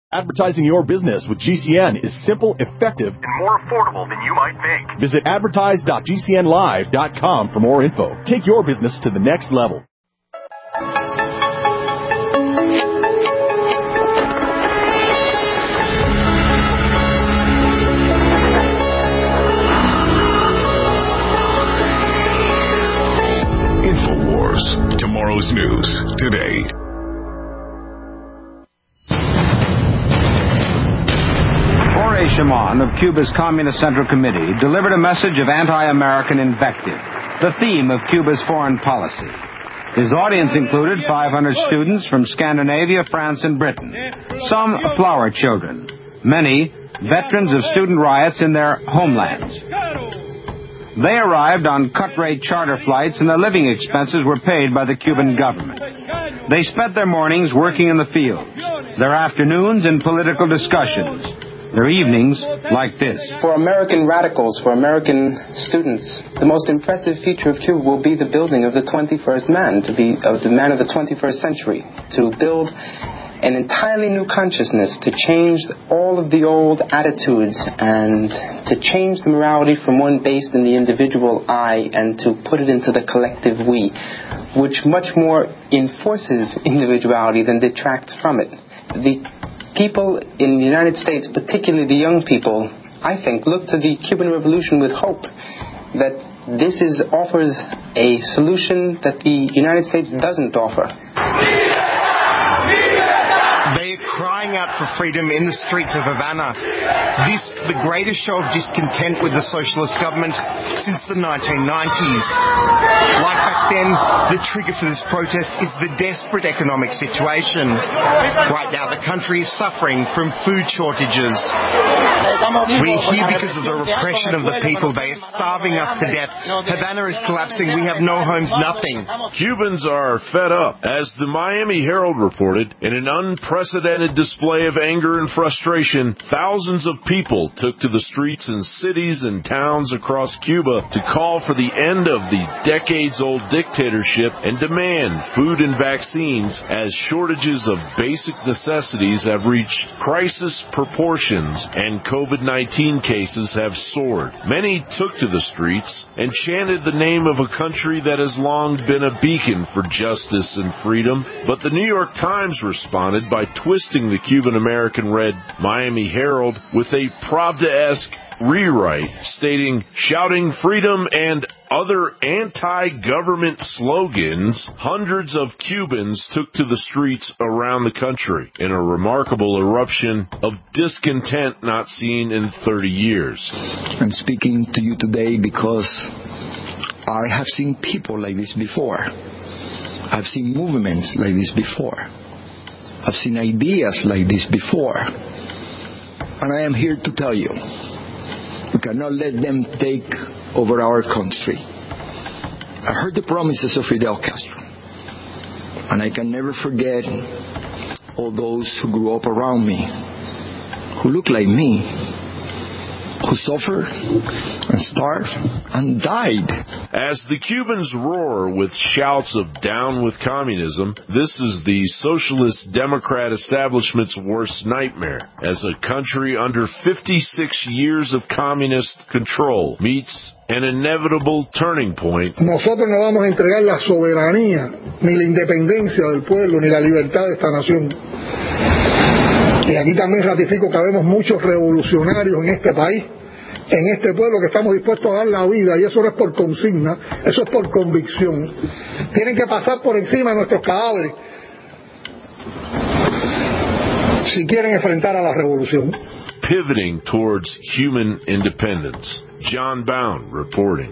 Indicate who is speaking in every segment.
Speaker 1: Advertising your business with GCN is simple, effective, and more affordable than you might think. Visit advertise.gcnlive.com for more info. Take your business to the next level.
Speaker 2: InfoWars. Tomorrow's news today.
Speaker 3: Jorge Shaman of Cuba's Communist Central Committee delivered a message of anti-American invective, the theme of Cuba's foreign policy. His audience included 500 students from Scandinavia, France, and Britain, some flower children, many veterans of student riots in their homelands. They arrived on cut-rate charter flights, and their living expenses were paid by the Cuban government. They spent their mornings working in the fields, their afternoons in political discussions, their evenings like this.
Speaker 4: For American radicals, for American students, the most impressive feature of Cuba will be the building of the 21st man, to be the man of the 21st century, to build an entirely new consciousness, to change all of the old attitudes and to change the morality from one based in the individual I and to put it into the collective we, which much more enforces individuality than detracts from it. The people in the United States, particularly the young people, I think, look to the Cuban Revolution with hope that this offers a solution that the United States doesn't offer.
Speaker 5: They are crying out for freedom in the streets of Havana. This, the greatest show of discontent with the socialist government since the 1990s. Like back then, the trigger for this protest is the desperate economic situation. Right now, the country is suffering from food shortages. We're here because of the repression of the people. They are starving us to death. Havana is collapsing. We have no homes, nothing.
Speaker 6: Cubans are fed up. As the Miami Herald reported, in an unprecedented display of anger and frustration, thousands of people took to the streets in cities and towns across Cuba to call for the end of the decades-old dictatorship and demand food and vaccines, as shortages of basic necessities have reached crisis proportions and COVID-19 cases have soared. Many took to the streets and chanted the name of a country that has long been a beacon for justice and freedom, but the New York Times responded by twisting the Cuban-American-read Miami Herald with a Pravda-esque rewrite stating, shouting freedom and other anti-government slogans, hundreds of Cubans took to the streets around the country in a remarkable eruption of discontent not seen in 30 years.
Speaker 7: I'm speaking to you today because I have seen people like this before. I've seen movements like this before. I've seen ideas like this before. And I am here to tell you, we cannot let them take over our country. I heard the promises of Fidel Castro, and I can never forget all those who grew up around me, who look like me, who suffered and starved and died.
Speaker 6: As the Cubans roar with shouts of down with communism, this is the socialist Democrat establishment's worst nightmare, as a country under 56 years of communist control meets an inevitable turning point.
Speaker 8: Nosotros no vamos a entregar la soberanía, ni la independencia del pueblo, ni la libertad de esta nación. Y aquí también ratifico que habemos muchos revolucionarios en este país, en este pueblo, que estamos dispuestos a dar la vida, y eso no es por consigna, eso es por convicción. Tienen que pasar por encima de nuestros cadáveres si quieren enfrentar a la revolución.
Speaker 6: Pivoting towards human independence. John Bound reporting.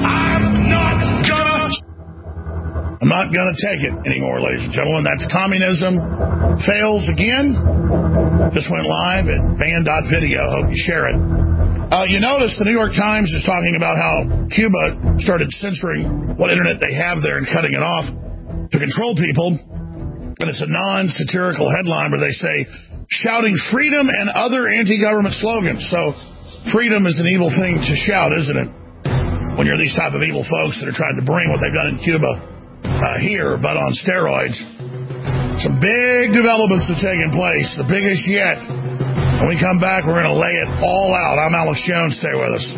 Speaker 9: I'm not going to take it anymore, ladies and gentlemen. That's communism. Fails again. Just went live at van.video. Hope you share it. You notice the New York Times is talking about how Cuba started censoring what internet they have there and cutting it off to control people. And it's a non-satirical headline where they say, shouting freedom and other anti-government slogans. So freedom is an evil thing to shout, isn't it? When you're these type of evil folks that are trying to bring what they've done in Cuba here, but on steroids. Some big developments have taken place, the biggest yet. When we come back, we're going to lay it all out. I'm Alex Jones. Stay with us.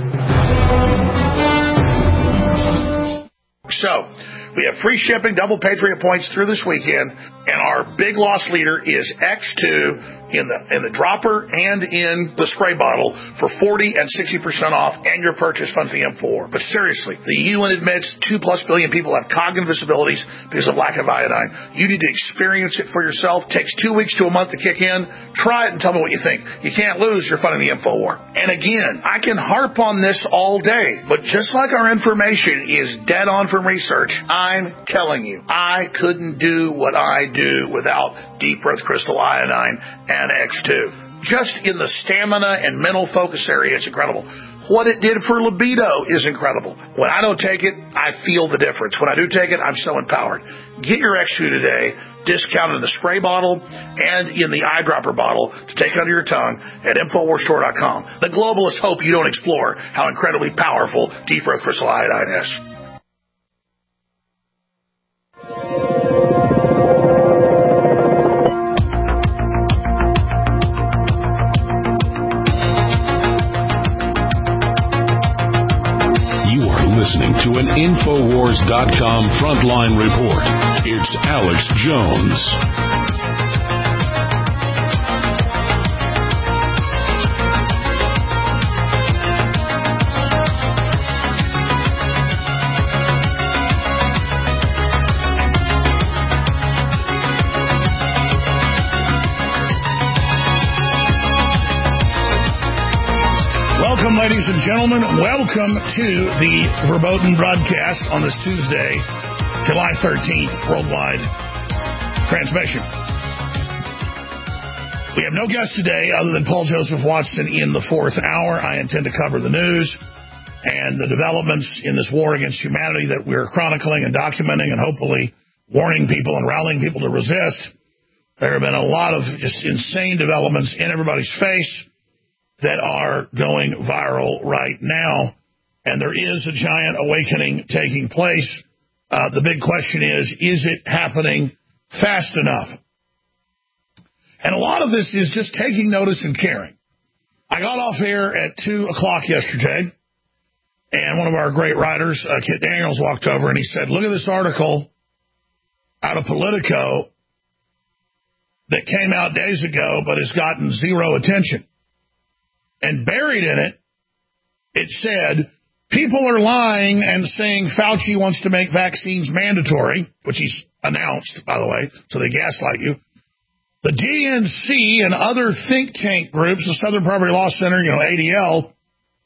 Speaker 9: So, we have free shipping, double Patriot points through this weekend, and our big loss leader is X2 in the dropper and in the spray bottle for 40 and 60% off, and your purchase funds the M4. But seriously, the UN admits 2+ billion people have cognitive disabilities because of lack of iodine. You need to experience it for yourself. It takes 2 weeks to a month to kick in. Try it and tell me what you think. You can't lose. You're funding the info war. And again, I can harp on this all day, but just like our information is dead on from research, I'm telling you, I couldn't do what I do without Deep Earth Crystal Iodine and X2. Just in the stamina and mental focus area, it's incredible. What it did for libido is incredible. When I don't take it, I feel the difference. When I do take it, I'm so empowered. Get your X2 today, discounted in the spray bottle and in the eyedropper bottle to take under your tongue at InfoWarsStore.com. The globalists hope you don't explore how incredibly powerful Deep Earth Crystal Iodine is.
Speaker 2: Listening to an Infowars.com frontline report. It's Alex Jones.
Speaker 9: Welcome, ladies and gentlemen. Welcome to the verboten broadcast on this Tuesday, July 13th, worldwide transmission. We have no guest today other than Paul Joseph Watson in the fourth hour. I intend to cover the news and the developments in this war against humanity that we're chronicling and documenting and hopefully warning people and rallying people to resist. There have been a lot of just insane developments in everybody's face that are going viral right now, and there is a giant awakening taking place. The big question is it happening fast enough? And a lot of this is just taking notice and caring. I got off air at 2 o'clock yesterday, and one of our great writers, Kit Daniels, walked over and he said, look at this article out of Politico that came out days ago but has gotten zero attention. And buried in it, it said, people are lying and saying Fauci wants to make vaccines mandatory, which he's announced, by the way, so they gaslight you. The DNC and other think tank groups, the Southern Poverty Law Center, ADL,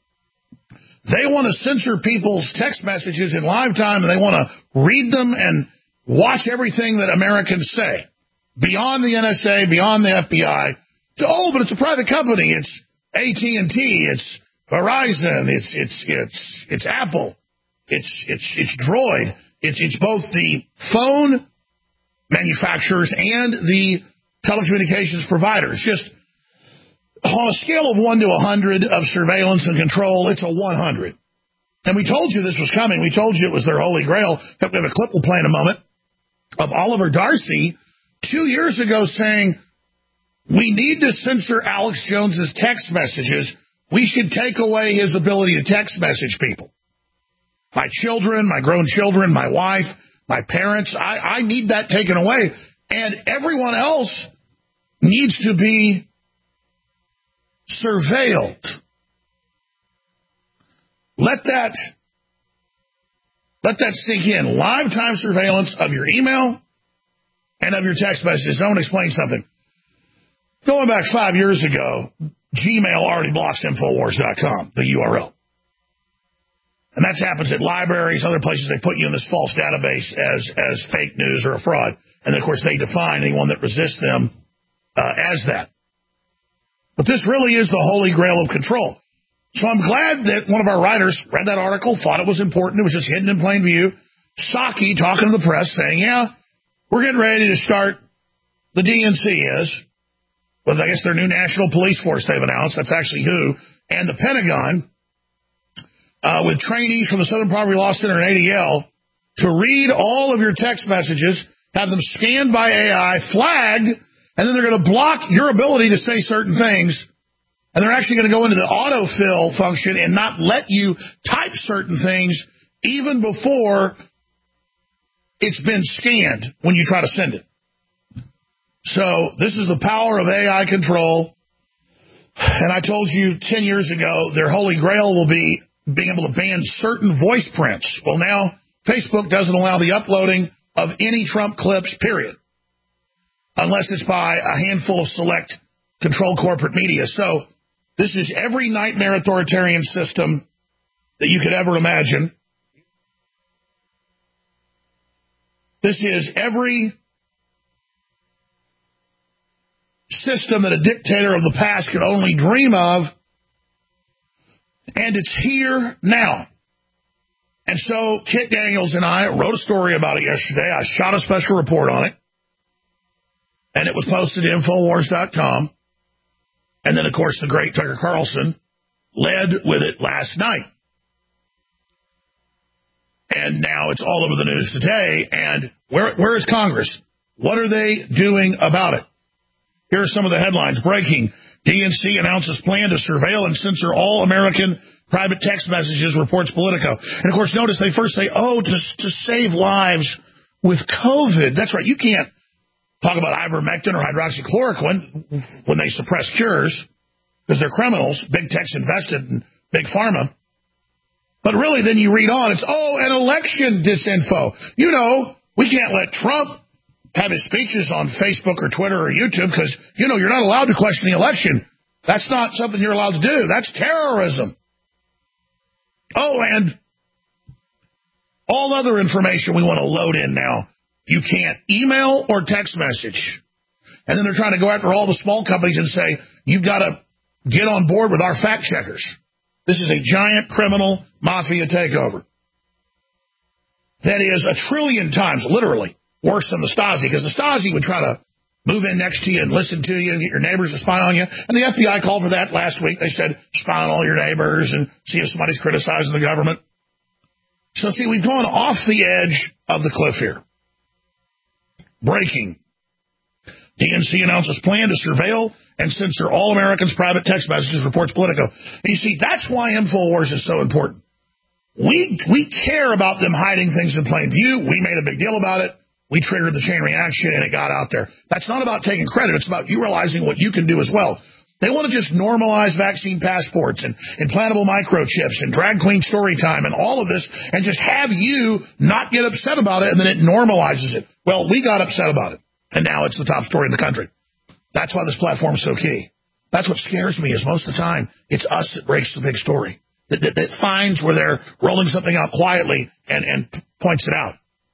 Speaker 9: they want to censor people's text messages in live time, and they want to read them and watch everything that Americans say. Beyond the NSA, beyond the FBI. Oh, but it's a private company. It's AT&T, it's Verizon, it's Apple, it's Droid, it's both the phone manufacturers and the telecommunications providers. Just on a scale of 1 to 100 of surveillance and control, it's a 100. And we told you this was coming. We told you it was their holy grail. We have a clip we'll play in a moment of Oliver Darcy 2 years ago saying, we need to censor Alex Jones's text messages. We should take away his ability to text message people. My children, my grown children, my wife, my parents, I need that taken away. And everyone else needs to be surveilled. Let that sink in. Live time surveillance of your email and of your text messages. I want to explain something. Going back 5 years ago, Gmail already blocks Infowars.com, the URL. And that happens at libraries, other places. They put you in this false database as fake news or a fraud. And, of course, they define anyone that resists them as that. But this really is the holy grail of control. So I'm glad that one of our writers read that article, thought it was important. It was just hidden in plain view. Psaki talking to the press saying, yeah, we're getting ready to start, the DNC is, with, I guess, their new national police force they've announced. That's actually who. And the Pentagon, with trainees from the Southern Poverty Law Center and ADL, to read all of your text messages have them scanned by AI, flagged, and then they're going to block your ability to say certain things. And they're actually going to go into the autofill function and not let you type certain things even before it's been scanned when you try to send it. So this is the power of AI control. And I told you 10 years ago, their holy grail will be being able to ban certain voice prints. Well, now Facebook doesn't allow the uploading of any Trump clips, period, unless it's by a handful of select controlled corporate media. So this is every nightmare authoritarian system that you could ever imagine. This is every system that a dictator of the past could only dream of, and it's here now. And so Kit Daniels and I wrote a story about it yesterday. I shot a special report on it, and it was posted to Infowars.com. And then, of course, the great Tucker Carlson led with it last night. And now it's all over the news today. And where is Congress? What are they doing about it? Here are some of the headlines. Breaking. DNC announces plan to surveil and censor all American private text messages, reports Politico. And, of course, notice they first say, to save lives with COVID. That's right. You can't talk about ivermectin or hydroxychloroquine when they suppress cures because they're criminals. Big tech's invested in Big Pharma. But really, then you read on, it's, an election disinfo. You know, we can't let Trump have his speeches on Facebook or Twitter or YouTube because, you're not allowed to question the election. That's not something you're allowed to do. That's terrorism. And all other information we want to load in now. You can't email or text message. And then they're trying to go after all the small companies and say, you've got to get on board with our fact checkers. This is a giant criminal mafia takeover. That is 1 trillion times, literally, worse than the Stasi, because the Stasi would try to move in next to you and listen to you and get your neighbors to spy on you. And the FBI called for that last week. They said, spy on all your neighbors and see if somebody's criticizing the government. So, see, we've gone off the edge of the cliff here. Breaking. DNC announces plan to surveil and censor all Americans' private text messages, reports Politico. And you see, that's why InfoWars is so important. We care about them hiding things in plain view. We made a big deal about it. We triggered the chain reaction, and it got out there. That's not about taking credit. It's about you realizing what you can do as well. They want to just normalize vaccine passports and implantable microchips and drag queen story time and all of this and just have you not get upset about it, and then it normalizes it. Well, we got upset about it, and now it's the top story in the country. That's why this platform is so key. That's what scares me is most of the time it's us that breaks the big story, that finds where they're rolling something out quietly and points it out.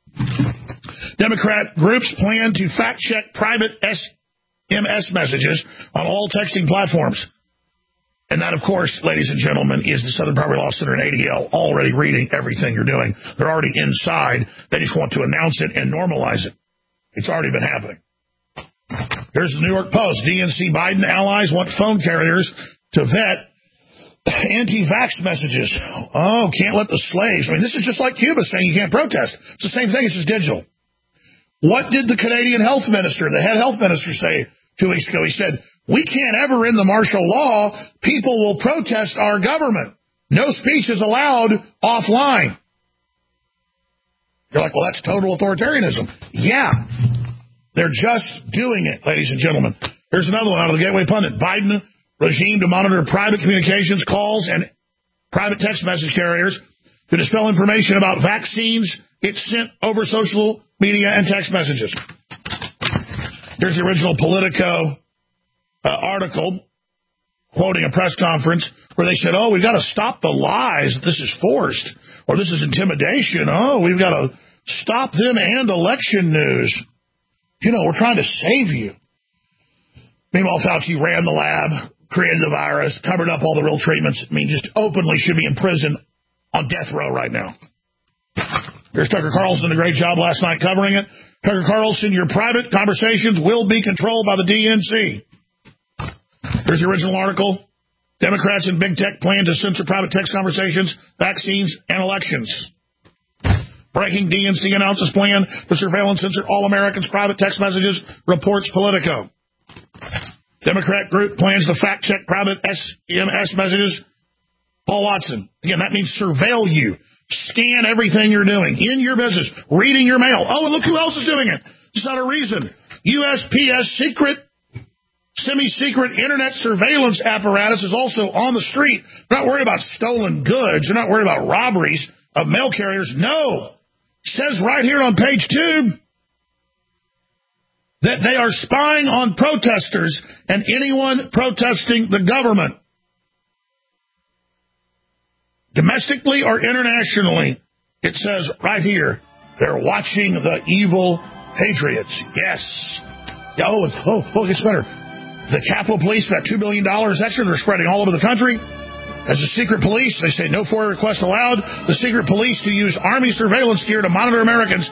Speaker 9: Democrat groups plan to fact-check private SMS messages on all texting platforms. And that, of course, ladies and gentlemen, is the Southern Poverty Law Center and ADL already reading everything you're doing. They're already inside. They just want to announce it and normalize it. It's already been happening. Here's the New York Post. DNC Biden allies want phone carriers to vet anti-vax messages. Can't let the slaves. This is just like Cuba saying you can't protest. It's the same thing. It's just digital. What did the Canadian health minister, the head health minister, say 2 weeks ago? He said, we can't ever end the martial law. People will protest our government. No speech is allowed offline. You're like, well, that's total authoritarianism. Yeah. They're just doing it, ladies and gentlemen. Here's another one out of the Gateway Pundit. Biden regime to monitor private communications, calls, and private text message carriers to dispel information about vaccines it's sent over social media and text messages. Here's the original Politico article quoting a press conference where they said, we've got to stop the lies that this is forced or this is intimidation. We've got to stop them and election news. We're trying to save you. Meanwhile, Fauci ran the lab, created the virus, covered up all the real treatments. Just openly should be in prison on death row right now. Here's Tucker Carlson, did a great job last night covering it. Tucker Carlson, your private conversations will be controlled by the DNC. Here's the original article. Democrats and big tech plan to censor private text conversations, vaccines, and elections. Breaking DNC announces plan to surveillance censor all Americans' private text messages, reports Politico. Democrat group plans to fact-check private SMS messages. Paul Watson. Again, that means surveil you. Scan everything you're doing in your business, reading your mail. Oh, and look who else is doing it. Just out of reason. USPS secret, semi-secret internet surveillance apparatus is also on the street. They're not worried about stolen goods. They're not worried about robberies of mail carriers. No. It says right here on page 2 that they are spying on protesters and anyone protesting the government. Domestically or internationally, it says right here, they're watching the evil patriots. Yes. Oh, it gets better. The Capitol Police, that $2 billion extra, they're spreading all over the country. As a secret police, they say no FOIA request allowed. The secret police to use Army surveillance gear to monitor Americans.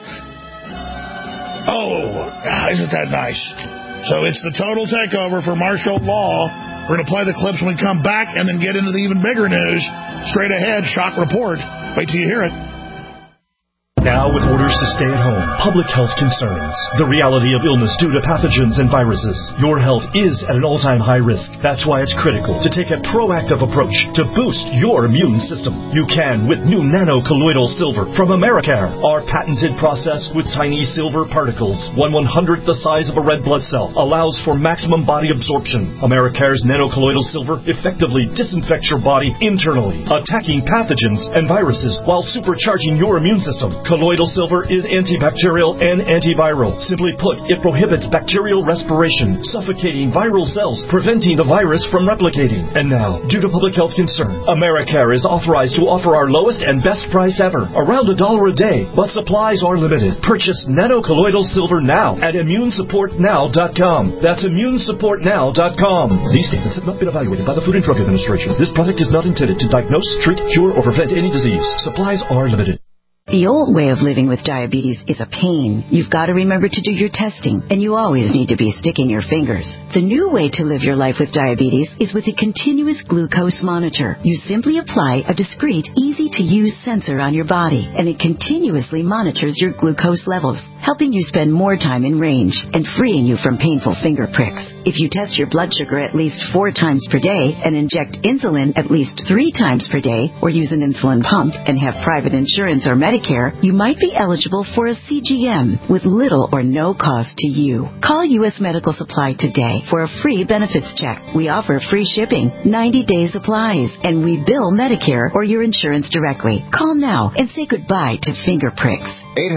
Speaker 9: Oh, isn't that nice? So it's the total takeover for martial law. We're going to play the clips when we come back and then get into the even bigger news. Straight ahead, shock report. Wait till you hear it.
Speaker 10: Now, with orders to stay at home, public health concerns, the reality of illness due to pathogens and viruses, your health is at an all-time high risk. That's why it's critical to take a proactive approach to boost your immune system. You can with new nano-colloidal silver from Americare. Our patented process with tiny silver particles, 1/100th the size of a red blood cell, allows for maximum body absorption. Americare's nano-colloidal silver effectively disinfects your body internally, attacking pathogens and viruses while supercharging your immune system. Colloidal silver is antibacterial and antiviral. Simply put, it prohibits bacterial respiration, suffocating viral cells, preventing the virus from replicating. And now, due to public health concern, Americare is authorized to offer our lowest and best price ever, around $1 a day, but supplies are limited. Purchase nano-colloidal silver now at ImmuneSupportNow.com. That's ImmuneSupportNow.com. These statements have not been evaluated by the Food and Drug Administration. This product is not intended to diagnose, treat, cure, or prevent any disease. Supplies are limited.
Speaker 11: The old way of living with diabetes is a pain. You've got to remember to do your testing, and you always need to be sticking your fingers. The new way to live your life with diabetes is with a continuous glucose monitor. You simply apply a discreet, easy-to-use sensor on your body, and it continuously monitors your glucose levels, helping you spend more time in range and freeing you from painful finger pricks. If you test your blood sugar at least 4 times per day and inject insulin at least 3 times per day, or use an insulin pump and have private insurance or Medicare, you might be eligible for a CGM with little or no cost to you. Call U.S. Medical Supply today for a free benefits check. We offer free shipping, 90-day supplies, and we bill Medicare or your insurance directly. Call now and say goodbye to finger pricks.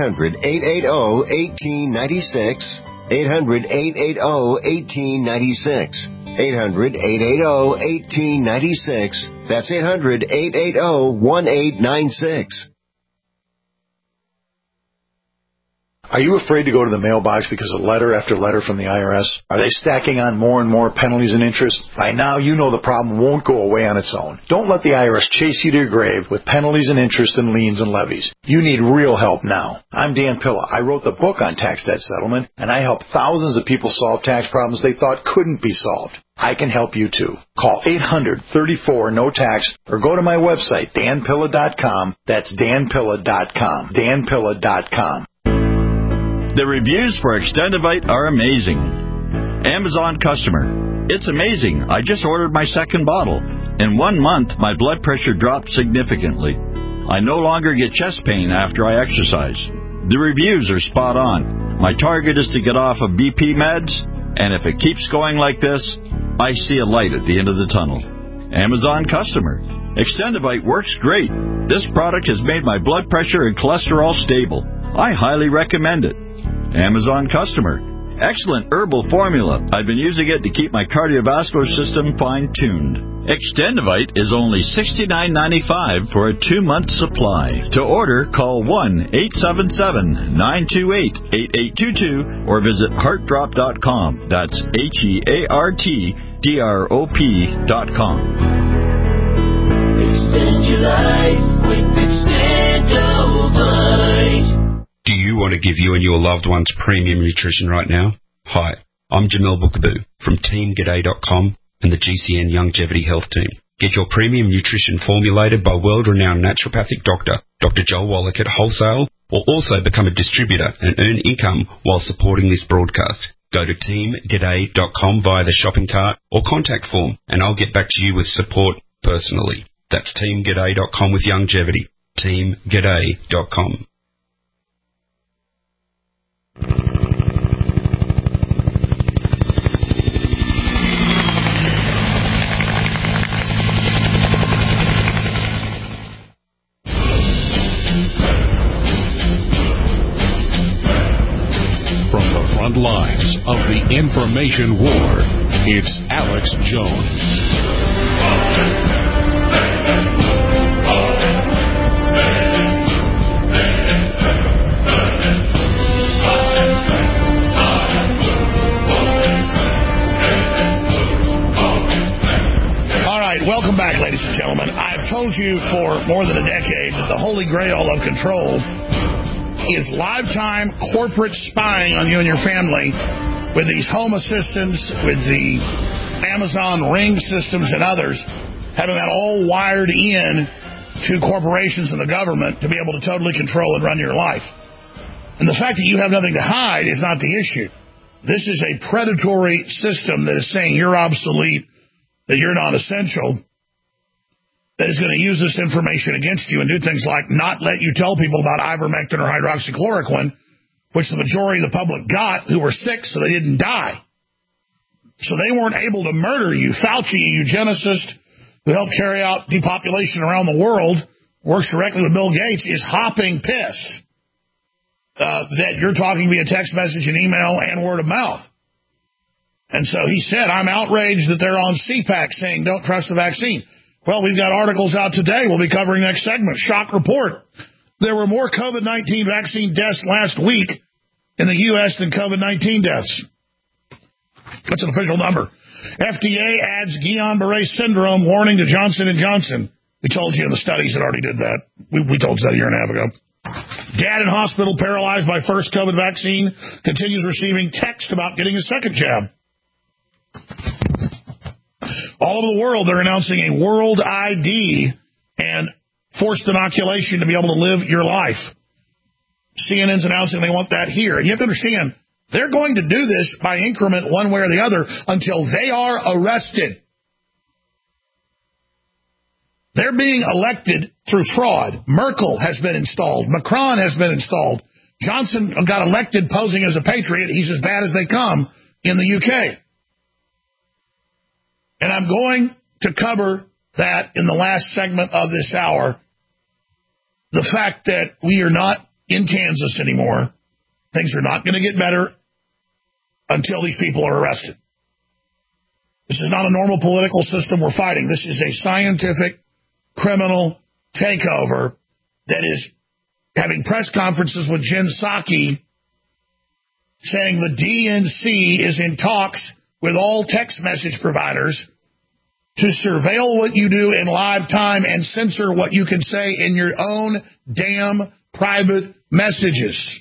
Speaker 12: 800-880-1896. 800-880-1896. 800-880-1896. That's 800-880-1896.
Speaker 13: Are you afraid to go to the mailbox because of letter after letter from the IRS? Are they stacking on more and more penalties and interest? By now, you know the problem won't go away on its own. Don't let the IRS chase you to your grave with penalties and interest and liens and levies. You need real help now. I'm Dan Pilla. I wrote the book on tax debt settlement, and I help thousands of people solve tax problems they thought couldn't be solved. I can help you too. Call 800-34-NO-TAX or go to my website, danpilla.com. That's danpilla.com. danpilla.com.
Speaker 14: The reviews for Extendivite are amazing. Amazon customer. It's amazing. I just ordered my second bottle. In 1 month, my blood pressure dropped significantly. I no longer get chest pain after I exercise. The reviews are spot on. My target is to get off of BP meds, and if it keeps going like this, I see a light at the end of the tunnel. Amazon customer. Extendivite works great. This product has made my blood pressure and cholesterol stable. I highly recommend it. Amazon customer. Excellent herbal formula. I've been using it to keep my cardiovascular system fine-tuned. Extendivite is only $69.95 for a 2-month supply. To order, call 1-877-928-8822 or visit heartdrop.com. That's HEARTDROP.com.
Speaker 15: Extend your life with Extendivite.
Speaker 16: Do you want to give you and your loved ones premium nutrition right now? Hi, I'm Jamel Bookaboo from TeamGaday.com and the GCN Longevity Health Team. Get your premium nutrition formulated by world-renowned naturopathic doctor, Dr. Joel Wallach at wholesale or also become a distributor and earn income while supporting this broadcast. Go to teamg'day.com via the shopping cart or contact form, and I'll get back to you with support personally. That's teamg'day.com with Youngevity. teamg'day.com.
Speaker 2: From the front lines of the information war, it's Alex Jones.
Speaker 9: All right, welcome back, ladies and gentlemen. I've told you for more than a decade that the holy grail of control is lifetime corporate spying on you and your family with these home assistants, with the Amazon Ring systems and others, having that all wired in to corporations and the government to be able to totally control and run your life. And the fact that you have nothing to hide is not the issue. This is a predatory system that is saying you're obsolete, that you're not essential, that is going to use this information against you and do things like not let you tell people about ivermectin or hydroxychloroquine, which the majority of the public got who were sick so they didn't die. So they weren't able to murder you. Fauci, a eugenicist who helped carry out depopulation around the world, works directly with Bill Gates, is hopping piss that you're talking via text message and email and word of mouth. And so he said, I'm outraged that they're on CPAC saying don't trust the vaccine. Well, we've got articles out today we'll be covering next segment. Shock report. There were more COVID-19 vaccine deaths last week in the U.S. than COVID-19 deaths. That's an official number. FDA adds Guillain-Barré syndrome warning to Johnson & Johnson. We told you in the studies that already did that. We told you that a year and a half ago. Dad in hospital paralyzed by first COVID vaccine continues receiving text about getting a second jab. All over the world, they're announcing a world ID and forced inoculation to be able to live your life. CNN's announcing they want that here. And you have to understand, they're going to do this by increment one way or the other until they are arrested. They're being elected through fraud. Merkel has been installed. Macron has been installed. Johnson got elected posing as a patriot. He's as bad as they come in the UK. And I'm going to cover that in the last segment of this hour. The fact that we are not in Kansas anymore. Things are not going to get better until these people are arrested. This is not a normal political system we're fighting. This is a scientific criminal takeover that is having press conferences with Jen Psaki saying the DNC is in talks with all text message providers to surveil what you do in live time and censor what you can say in your own damn private messages.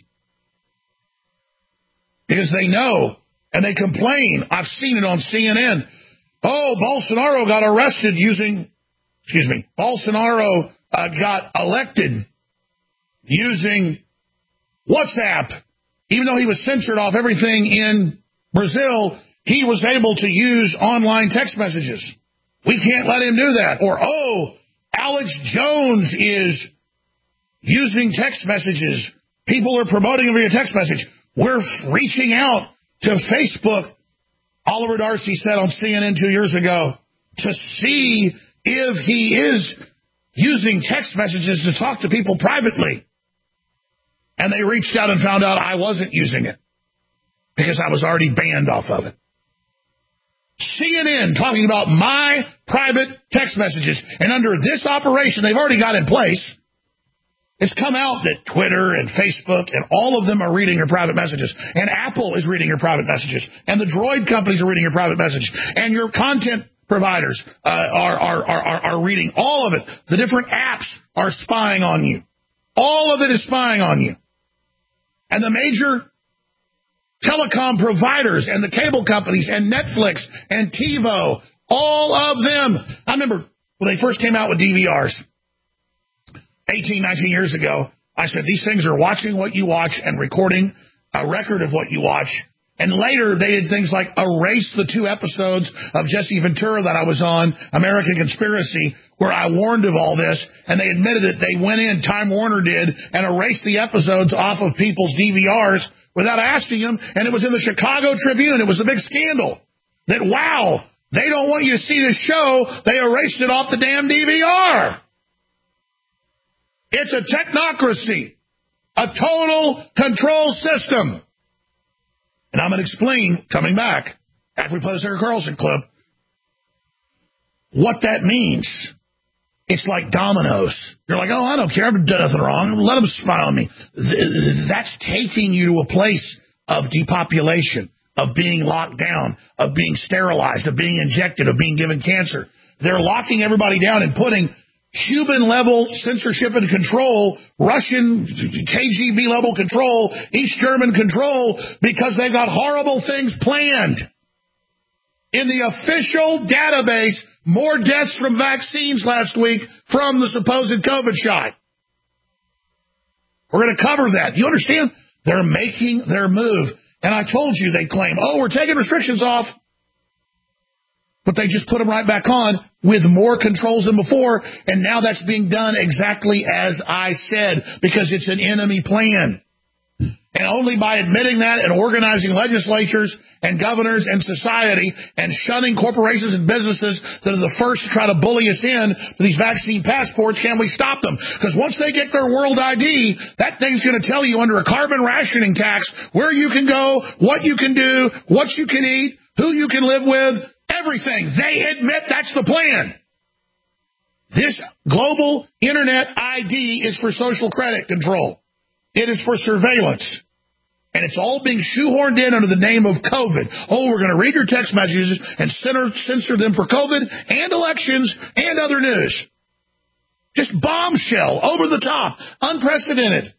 Speaker 9: Because they know, and they complain. I've seen it on CNN. Oh, Bolsonaro got arrested Bolsonaro got elected using WhatsApp. Even though he was censored off everything in Brazil, he was able to use online text messages. We can't let him do that. Or, Alex Jones is using text messages. People are promoting him via text message. We're reaching out to Facebook, Oliver Darcy said on CNN 2 years ago, to see if he is using text messages to talk to people privately. And they reached out and found out I wasn't using it because I was already banned off of it. CNN talking about my private text messages. And under this operation they've already got in place, it's come out that Twitter and Facebook and all of them are reading your private messages. And Apple is reading your private messages. And the Droid companies are reading your private message. And your content providers are reading all of it. The different apps are spying on you. All of it is spying on you. And the major telecom providers and the cable companies and Netflix and TiVo, all of them. I remember when they first came out with DVRs 18, 19 years ago, I said, these things are watching what you watch and recording a record of what you watch. And later, they did things like erase the 2 episodes of Jesse Ventura that I was on, American Conspiracy, where I warned of all this, and they admitted that they went in, Time Warner did, and erased the episodes off of people's DVRs without asking them, and it was in the Chicago Tribune. It was a big scandal that, wow, they don't want you to see this show. They erased it off the damn DVR. It's a technocracy, a total control system. And I'm going to explain, coming back, after we play the Tucker Carlson clip, what that means. It's like dominoes. You're like, oh, I don't care. I've done nothing wrong. Let them smile on me. That's taking you to a place of depopulation, of being locked down, of being sterilized, of being injected, of being given cancer. They're locking everybody down and putting Cuban-level censorship and control, Russian KGB-level control, East German control, because they've got horrible things planned. In the official database, more deaths from vaccines last week from the supposed COVID shot. We're going to cover that. You understand? They're making their move. And I told you they claim, oh, we're taking restrictions off. But they just put them right back on with more controls than before, and now that's being done exactly as I said, because it's an enemy plan. And only by admitting that and organizing legislatures and governors and society and shunning corporations and businesses that are the first to try to bully us in to these vaccine passports can we stop them. Because once they get their world ID, that thing's going to tell you under a carbon rationing tax where you can go, what you can do, what you can eat, who you can live with, everything. They admit that's the plan. This global internet ID is for social credit control. It is for surveillance. And it's all being shoehorned in under the name of COVID. Oh, we're going to read your text messages and censor them for COVID and elections and other news. Just bombshell, over the top, unprecedented.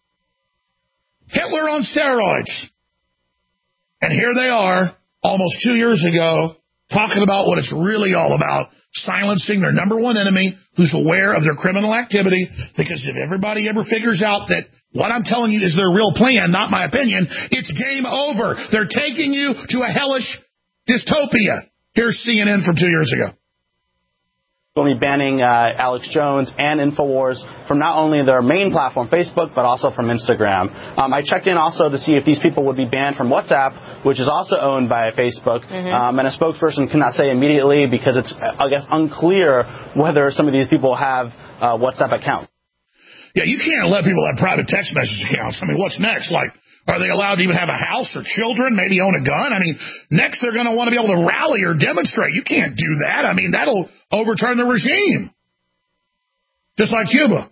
Speaker 9: Hitler on steroids. And here they are, almost 2 years ago, talking about what it's really all about, silencing their number one enemy who's aware of their criminal activity, because if everybody ever figures out that what I'm telling you is their real plan, not my opinion, it's game over. They're taking you to a hellish dystopia. Here's CNN from 2 years ago.
Speaker 17: We'll be banning Alex Jones and InfoWars from not only their main platform, Facebook, but also from Instagram. I checked in also to see if these people would be banned from WhatsApp, which is also owned by Facebook. And a spokesperson cannot say immediately because it's, I guess, unclear whether some of these people have WhatsApp accounts.
Speaker 9: Yeah, you can't let people have private text message accounts. I mean, what's next? Like, are they allowed to even have a house or children, maybe own a gun? I mean, next they're going to want to be able to rally or demonstrate. You can't do that. I mean, that'll overturn the regime. Just like Cuba.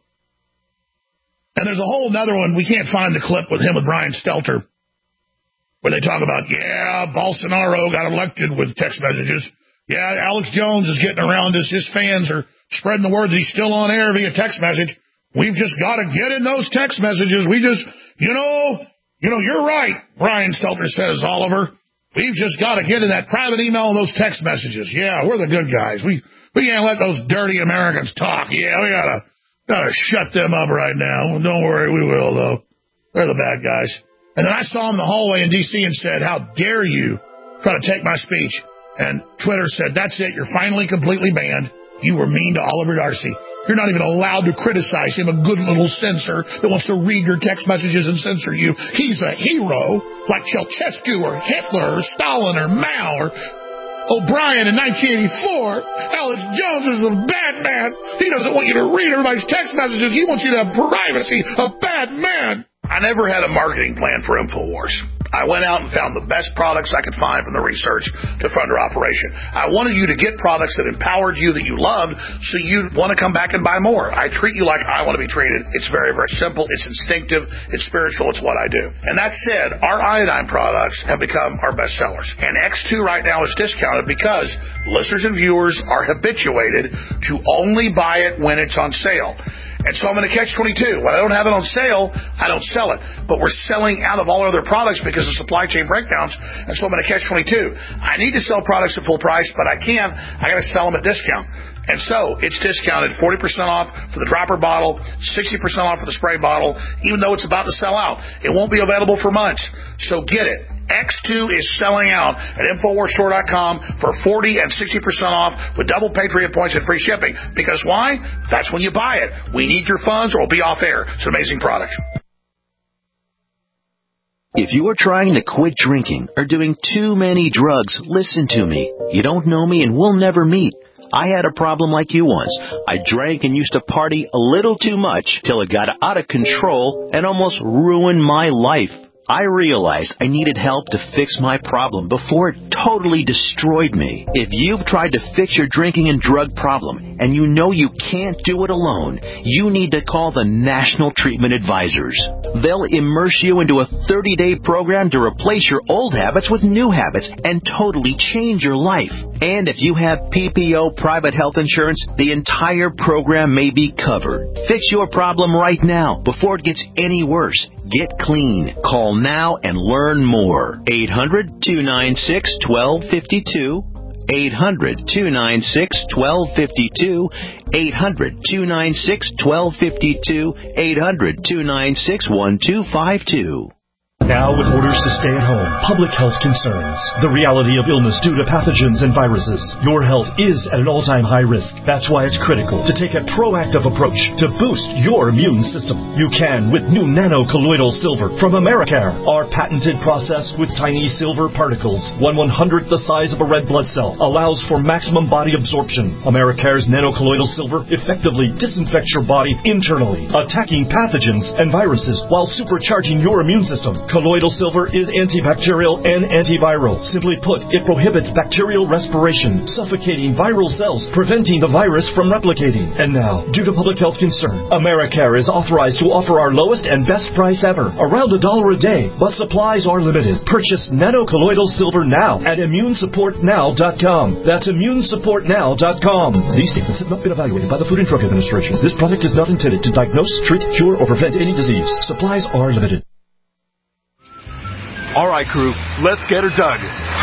Speaker 9: And there's a whole other one. We can't find the clip with him with Brian Stelter, where they talk about, yeah, Bolsonaro got elected with text messages. Yeah, Alex Jones is getting around us. His fans are spreading the word that he's still on air via text message. We've just got to get in those text messages. We just, you know, you're right, Brian Stelter says, Oliver. We've just got to get in that private email and those text messages. Yeah, we're the good guys. We can't let those dirty Americans talk. Yeah, we gotta shut them up right now. Don't worry, we will, though. They're the bad guys. And then I saw him in the hallway in D.C. and said, how dare you try to take my speech? And Twitter said, that's it. You're finally completely banned. You were mean to Oliver Darcy. You're not even allowed to criticize him, a good little censor that wants to read your text messages and censor you. He's a hero, like Ceausescu or Hitler or Stalin or Mao or O'Brien in 1984. Alex Jones is a bad man. He doesn't want you to read everybody's text messages. He wants you to have privacy. A bad man. I never had a marketing plan for InfoWars. I went out and found the best products I could find from the research to fund our operation. I wanted you to get products that empowered you, that you loved, so you'd want to come back and buy more. I treat you like I want to be treated. It's very, very simple. It's instinctive. It's spiritual. It's what I do. And that said, our iodine products have become our best sellers. And X2 right now is discounted because listeners and viewers are habituated to only buy it when it's on sale. And so I'm in a catch-22. When I don't have it on sale, I don't sell it. But we're selling out of all our other products because of supply chain breakdowns, and so I'm in a catch-22. I need to sell products at full price, but I can't. I got to sell them at discount. And so it's discounted 40% off for the dropper bottle, 60% off for the spray bottle, even though it's about to sell out. It won't be available for months. So get it. X2 is selling out at InfoWarsStore.com for 40 and 60% off with double Patriot points and free shipping. Because why? That's when you buy it. We need your funds or we'll be off air. It's an amazing product.
Speaker 18: If you are trying to quit drinking or doing too many drugs, listen to me. You don't know me and we'll never meet. I had a problem like you once. I drank and used to party a little too much till it got out of control and almost ruined my life. I realized I needed help to fix my problem before it totally destroyed me. If you've tried to fix your drinking and drug problem and you know you can't do it alone, you need to call the National Treatment Advisors. They'll immerse you into a 30-day program to replace your old habits with new habits and totally change your life. And if you have PPO private health insurance, the entire program may be covered. Fix your problem right now before it gets any worse. Get clean. Call now and learn more. 800-296-1252. 800-296-1252. 800-296-1252. 800-296-1252.
Speaker 10: Now with orders to stay at home, public health concerns, the reality of illness due to pathogens and viruses, your health is at an all-time high risk. That's why it's critical to take a proactive approach to boost your immune system. You can with new nano-colloidal silver from Americare. Our patented process with tiny silver particles, 1/100th the size of a red blood cell, allows for maximum body absorption. Americare's nano-colloidal silver effectively disinfects your body internally, attacking pathogens and viruses while supercharging your immune system. Colloidal silver is antibacterial and antiviral. Simply put, it prohibits bacterial respiration, suffocating viral cells, preventing the virus from replicating. And now, due to public health concern, Americare is authorized to offer our lowest and best price ever, around $1 a day, but supplies are limited. Purchase nano-colloidal silver now at ImmuneSupportNow.com. That's ImmuneSupportNow.com. These statements have not been evaluated by the Food and Drug Administration. This product is not intended to diagnose, treat, cure, or prevent any disease. Supplies are limited.
Speaker 1: All right, crew, let's get her dug.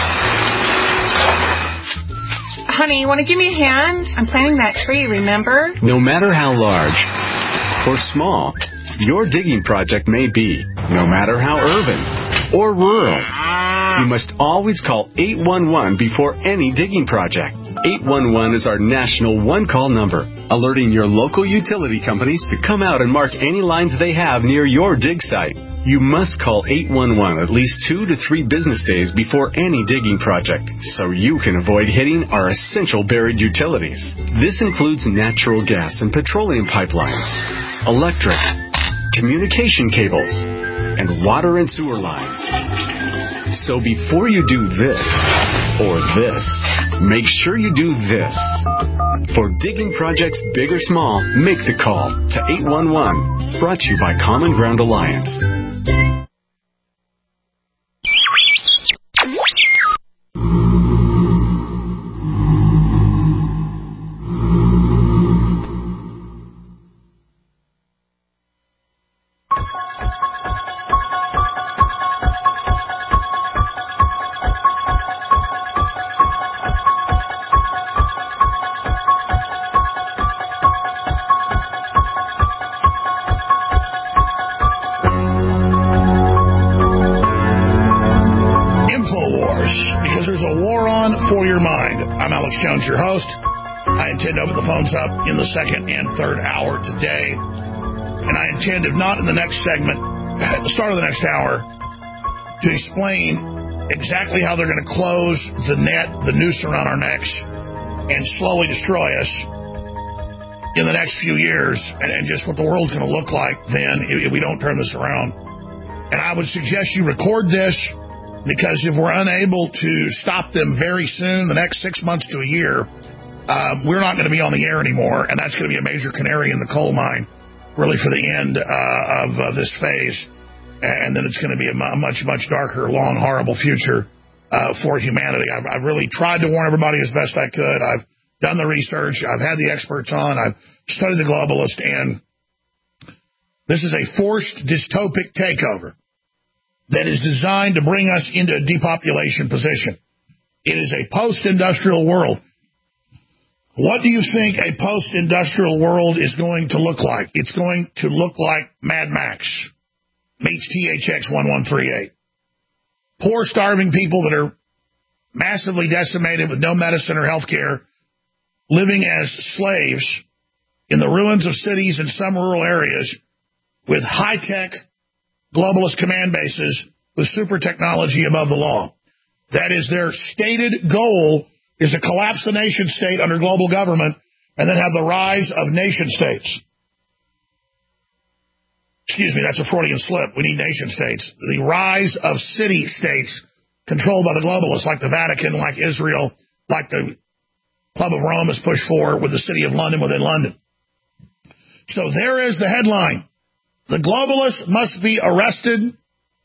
Speaker 19: Honey, you want to give me a hand? I'm planting that tree, remember?
Speaker 20: No matter how large or small your digging project may be, no matter how urban or rural, you must always call 811 before any digging project. 811 is our national one-call number, alerting your local utility companies to come out and mark any lines they have near your dig site. You must call 811 at least 2 to 3 business days before any digging project, so you can avoid hitting our essential buried utilities. This includes natural gas and petroleum pipelines, electric, communication cables, and water and sewer lines. So before you do this or this, make sure you do this. For digging projects big or small, make the call to 811. Brought to you by Common Ground Alliance.
Speaker 9: Jones, your host. I intend to open the phones up in the second and third hour today. And I intend, if not in the next segment, at the start of the next hour, to explain exactly how they're going to close the net, the noose around our necks, and slowly destroy us in the next few years, and just what the world's going to look like then if we don't turn this around. And I would suggest you record this, because if we're unable to stop them very soon, the next 6 months to a year, we're not going to be on the air anymore, and that's going to be a major canary in the coal mine, really, for the end of this phase. And then it's going to be a much, much darker, long, horrible future for humanity. I've really tried to warn everybody as best I could. I've done the research. I've had the experts on. I've studied the globalists, and This is a forced dystopic takeover that is designed to bring us into a depopulation position. It is a post-industrial world. What do you think a post-industrial world is going to look like? It's going to look like Mad Max meets THX 1138. Poor, starving people that are massively decimated with no medicine or health care, living as slaves in the ruins of cities and some rural areas with high-tech globalist command bases with super technology above the law. That is their stated goal, is to collapse the nation state under global government and then have the rise of nation states. Excuse me, that's a Freudian slip. We need nation states. The rise of city-states controlled by the globalists, like the Vatican, like Israel, like the Club of Rome has pushed for with the city of London within London. So there is the headline. The globalists must be arrested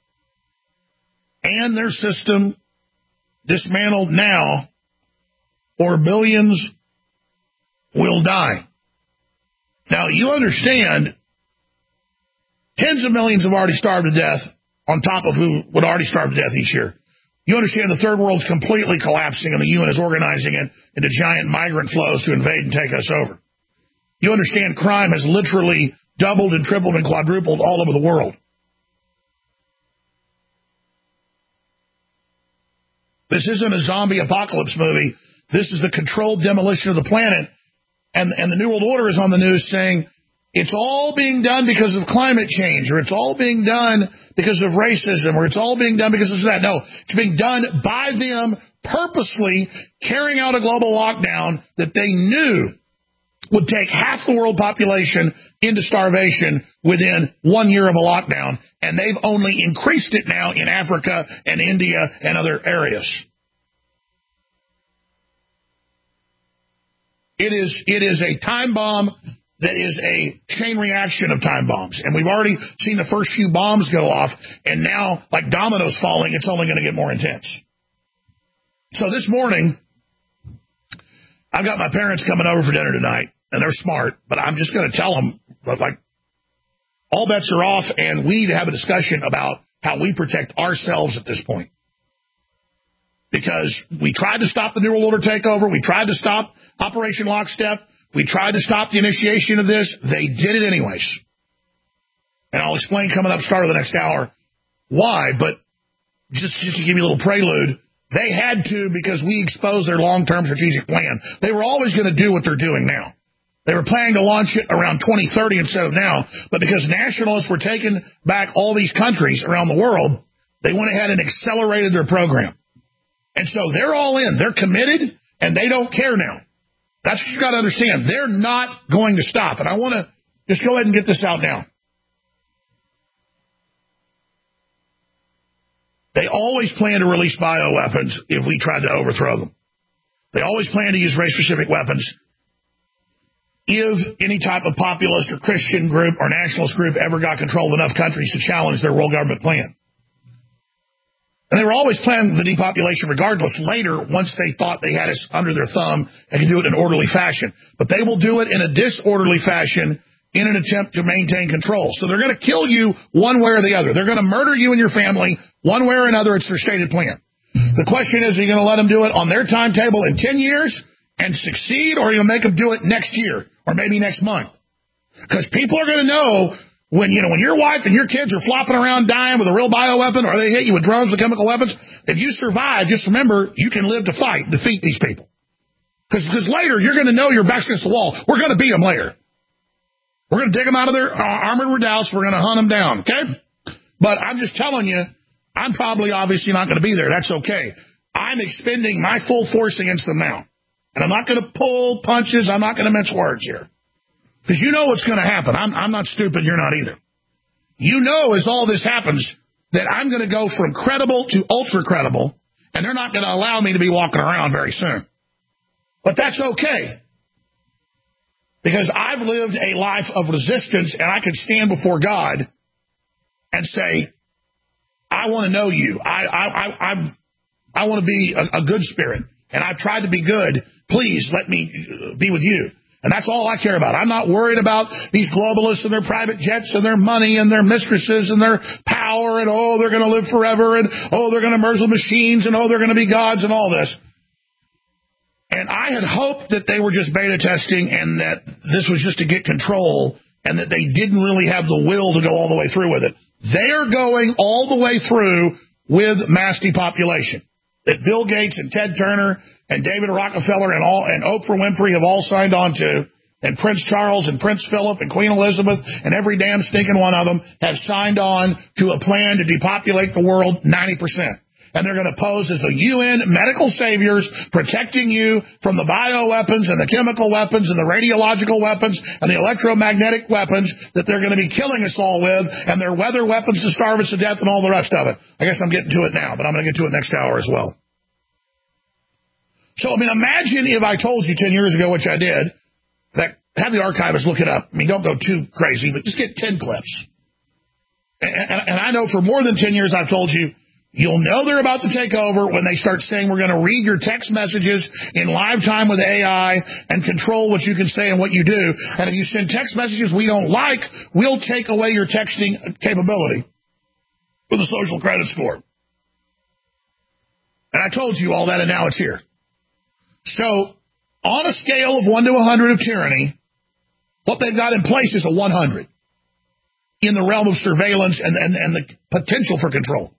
Speaker 9: and their system dismantled now, or billions will die. Now, you understand, tens of millions have already starved to death on top of who would already starve to death each year. You understand the third world's completely collapsing and the UN is organizing it into giant migrant flows to invade and take us over. You understand crime has literally doubled and tripled and quadrupled all over the world. This isn't a zombie apocalypse movie. This is the controlled demolition of the planet. And the New World Order is on the news saying it's all being done because of climate change, or it's all being done because of racism, or it's all being done because of that. No, it's being done by them purposely carrying out a global lockdown that they knew would take half the world population into starvation within 1 year of a lockdown, and they've only increased it now in Africa and India and other areas. It is a time bomb that is a chain reaction of time bombs, and we've already seen the first few bombs go off, and now, like dominoes falling, it's only going to get more intense. So this morning, I've got my parents coming over for dinner tonight, and they're smart, but I'm just going to tell them, like, all bets are off, and we need to have a discussion about how we protect ourselves at this point. Because we tried to stop the New World Order takeover, we tried to stop Operation Lockstep, we tried to stop the initiation of this, they did it anyways. And I'll explain coming up, start of the next hour, why, but just to give you a little prelude, they had to because we exposed their long-term strategic plan. They were always going to do what they're doing now. They were planning to launch it around 2030 instead of now, but because nationalists were taking back all these countries around the world, they went ahead and accelerated their program. And so they're all in. They're committed, and they don't care now. That's what you've got to understand. They're not going to stop. And I want to just go ahead and get this out now. They always plan to release bioweapons if we tried to overthrow them. They always plan to use race-specific weapons if any type of populist or Christian group or nationalist group ever got control of enough countries to challenge their world government plan. And they were always planning the depopulation regardless later once they thought they had us under their thumb and could do it in an orderly fashion. But they will do it in a disorderly fashion in an attempt to maintain control. So they're going to kill you one way or the other. They're going to murder you and your family one way or another. It's their stated plan. The question is, are you going to let them do it on their timetable in 10 years and succeed, or are you going to make them do it next year or maybe next month? Because people are going to know when your wife and your kids are flopping around dying with a real bioweapon, or they hit you with drones with chemical weapons, if you survive, just remember, you can live to fight, defeat these people. Because later, you're going to know your back's against the wall. We're going to beat them later. We're going to dig them out of their armored redoubts. We're going to hunt them down, okay? But I'm just telling you, I'm probably obviously not going to be there. That's okay. I'm expending my full force against them now. And I'm not going to pull punches. I'm not going to mince words here. Because you know what's going to happen. I'm not stupid. You're not either. You know as all this happens that I'm going to go from credible to ultra-credible, and they're not going to allow me to be walking around very soon. But that's okay. Because I've lived a life of resistance, and I can stand before God and say, I want to know you. I want to be a good spirit, and I've tried to be good. Please let me be with you. And that's all I care about. I'm not worried about these globalists and their private jets and their money and their mistresses and their power and, oh, they're going to live forever and, oh, they're going to merge the machines and, oh, they're going to be gods and all this. And I had hoped that they were just beta testing and that this was just to get control and that they didn't really have the will to go all the way through with it. They are going all the way through with mass depopulation. That Bill Gates and Ted Turner and David Rockefeller and Oprah Winfrey have all signed on to, and Prince Charles and Prince Philip and Queen Elizabeth and every damn stinking one of them have signed on to a plan to depopulate the world 90%. And they're going to pose as the UN medical saviors protecting you from the bioweapons and the chemical weapons and the radiological weapons and the electromagnetic weapons that they're going to be killing us all with, and their weather weapons to starve us to death and all the rest of it. I guess I'm getting to it now, but I'm going to get to it next hour as well. So, I mean, imagine if I told you 10 years ago, which I did, that have the archivists look it up. I mean, don't go too crazy, but just get 10 clips. And I know for more than 10 years I've told you, you'll know they're about to take over when they start saying we're going to read your text messages in live time with AI and control what you can say and what you do. And if you send text messages we don't like, we'll take away your texting capability with a social credit score. And I told you all that, and now it's here. So, on a scale of 1 to 100 of tyranny, what they've got in place is a 100 in the realm of surveillance and the potential for control.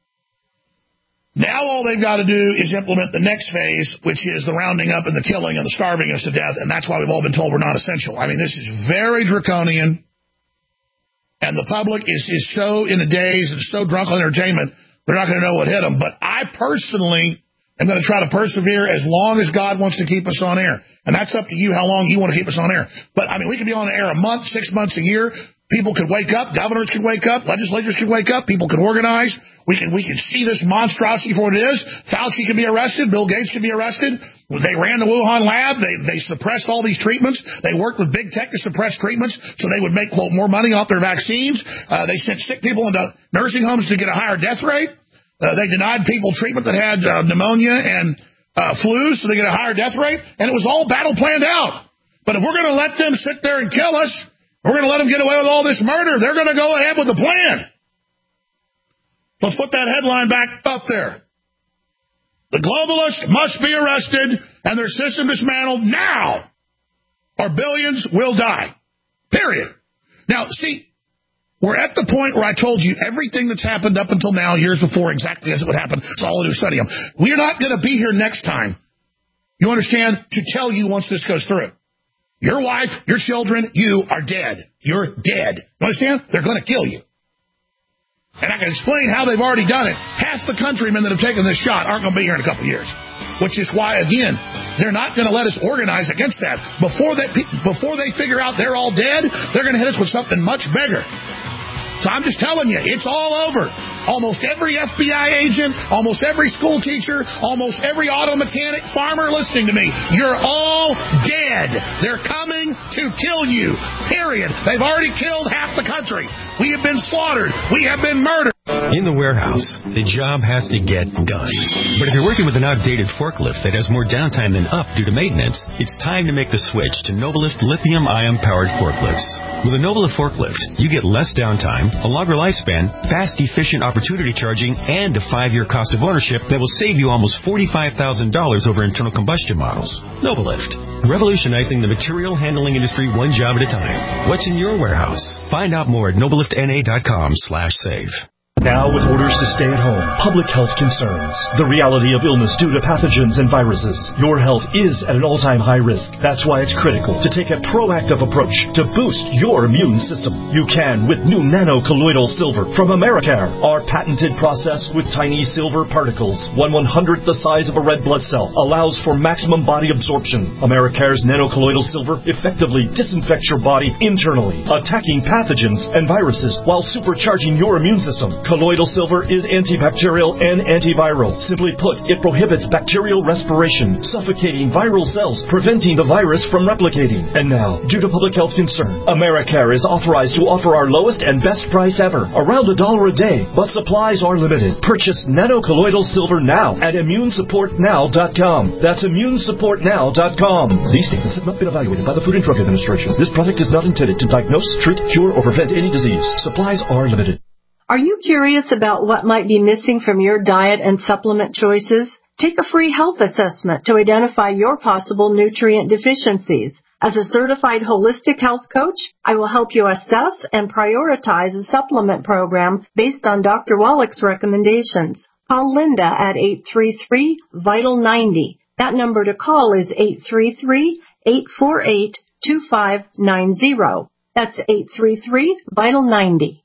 Speaker 9: Now all they've got to do is implement the next phase, which is the rounding up and the killing and the starving us to death, and that's why we've all been told we're not essential. I mean, this is very draconian, and the public is so in a daze and so drunk on entertainment, they're not going to know what hit them. But I personally am going to try to persevere as long as God wants to keep us on air. And that's up to you how long you want to keep us on air. But, I mean, we could be on air a month, 6 months, a year. People could wake up. Governors could wake up. Legislatures could wake up. People could organize. We can see this monstrosity for what it is. Fauci could be arrested. Bill Gates could be arrested. They ran the Wuhan lab. They suppressed all these treatments. They worked with big tech to suppress treatments so they would make, quote, more money off their vaccines. They sent sick people into nursing homes to get a higher death rate. They denied people treatment that had pneumonia and flu, so they get a higher death rate. And it was all battle planned out. But if we're going to let them sit there and kill us, we're going to let them get away with all this murder, they're going to go ahead with the plan. Let's put that headline back up there. The globalists must be arrested and their system dismantled now, or billions will die. Period. Now, see, we're at the point where I told you everything that's happened up until now, years before, exactly as it would happen. It's all a new study them. We're not going to be here next time, you understand, to tell you once this goes through. Your wife, your children, you are dead. You're dead. You understand? They're going to kill you. And I can explain how they've already done it. Half the countrymen that have taken this shot aren't going to be here in a couple of years. Which is why, again, they're not going to let us organize against that. Before they figure out they're all dead, they're going to hit us with something much bigger. So I'm just telling you, it's all over. Almost every FBI agent, almost every school teacher, almost every auto mechanic, farmer listening to me, you're all dead. They're coming to kill you. Period. They've already killed half the country. We have been slaughtered. We have been murdered.
Speaker 21: In the warehouse, the job has to get done. But if you're working with an outdated forklift that has more downtime than up due to maintenance, it's time to make the switch to Nobelift lithium-ion powered forklifts. With a Nobelift forklift, you get less downtime, a longer lifespan, fast, efficient opportunity charging, and a 5-year cost of ownership that will save you almost $45,000 over internal combustion models. Nobelift, revolutionizing the material handling industry one job at a time. What's in your warehouse? Find out more at nobeliftna.com/save.
Speaker 10: Now, with orders to stay at home, public health concerns, the reality of illness due to pathogens and viruses, your health is at an all-time high risk. That's why it's critical to take a proactive approach to boost your immune system. You can with new nano-colloidal silver from Americare. Our patented process with tiny silver particles, 1/100th the size of a red blood cell, allows for maximum body absorption. Americare's nano-colloidal silver effectively disinfects your body internally, attacking pathogens and viruses while supercharging your immune system. Colloidal silver is antibacterial and antiviral. Simply put, it prohibits bacterial respiration, suffocating viral cells, preventing the virus from replicating. And now, due to public health concern, AmeriCare is authorized to offer our lowest and best price ever, around $1 a day, but supplies are limited. Purchase nanocolloidal silver now at immunesupportnow.com. That's immunesupportnow.com. These statements have not been evaluated by the Food and Drug Administration. This product is not intended to diagnose, treat, cure, or prevent any disease. Supplies are limited.
Speaker 3: Are you curious about what might be missing from your diet and supplement choices? Take a free health assessment to identify your possible nutrient deficiencies. As a certified holistic health coach, I will help you assess and prioritize a supplement program based on Dr. Wallach's recommendations. Call Linda at 833-VITAL-90. That number to call is 833-848-2590. That's 833-VITAL-90.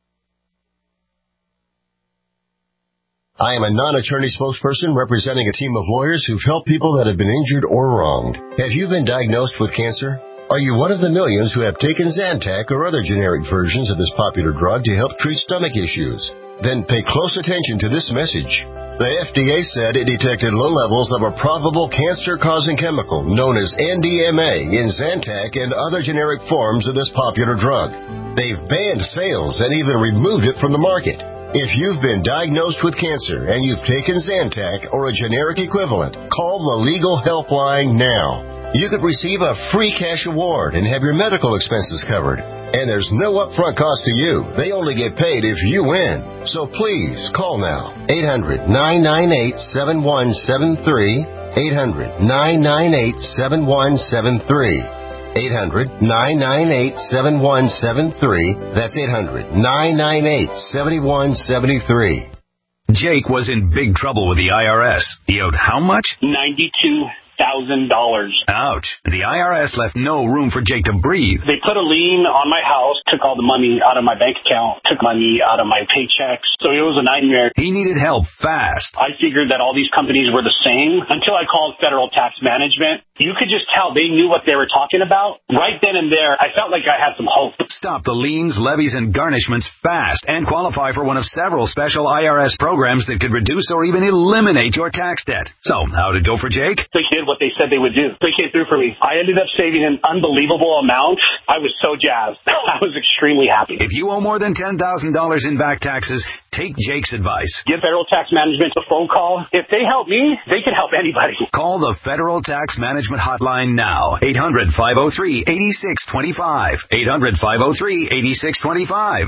Speaker 22: I am a non-attorney spokesperson representing a team of lawyers who've helped people that have been injured or wronged. Have you been diagnosed with cancer? Are you one of the millions who have taken Zantac or other generic versions of this popular drug to help treat stomach issues? Then pay close attention to this message. The FDA said it detected low levels of a probable cancer-causing chemical known as NDMA in Zantac and other generic forms of this popular drug. They've banned sales and even removed it from the market. If you've been diagnosed with cancer and you've taken Zantac or a generic equivalent, call the legal helpline now. You could receive a free cash award and have your medical expenses covered. And there's no upfront cost to you. They only get paid if you win. So please call now. 800-998-7173. 800-998-7173. 800-998-7173. That's 800-998-7173.
Speaker 23: Jake was in big trouble with the IRS. He owed how much?
Speaker 24: $92,000.
Speaker 23: Ouch. The IRS left no room for Jake to breathe.
Speaker 24: They put a lien on my house, took all the money out of my bank account, took money out of my paychecks. So it was a nightmare.
Speaker 23: He needed help fast.
Speaker 24: I figured that all these companies were the same until I called Federal Tax Management. You could just tell they knew what they were talking about. Right then and there, I felt like I had some hope.
Speaker 23: Stop the liens, levies, and garnishments fast and qualify for one of several special IRS programs that could reduce or even eliminate your tax debt. So, how'd it go for Jake?
Speaker 24: They did what they said they would do. They came through for me. I ended up saving an unbelievable amount. I was so jazzed. I was extremely happy.
Speaker 23: If you owe more than $10,000 in back taxes, take Jake's advice.
Speaker 24: Give Federal Tax Management a phone call. If they help me, they can help anybody.
Speaker 23: Call the Federal Tax Management hotline now. 800-503-8625. 800-503-8625.